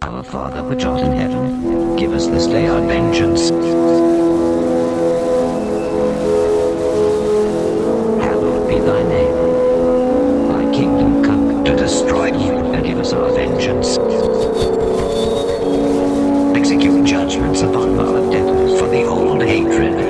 Our Father which art in heaven, give us this day our vengeance. Hallowed be thy name. Thy kingdom come, to destroy evil and give us our vengeance. Execute judgments upon our debtors for the old hatred.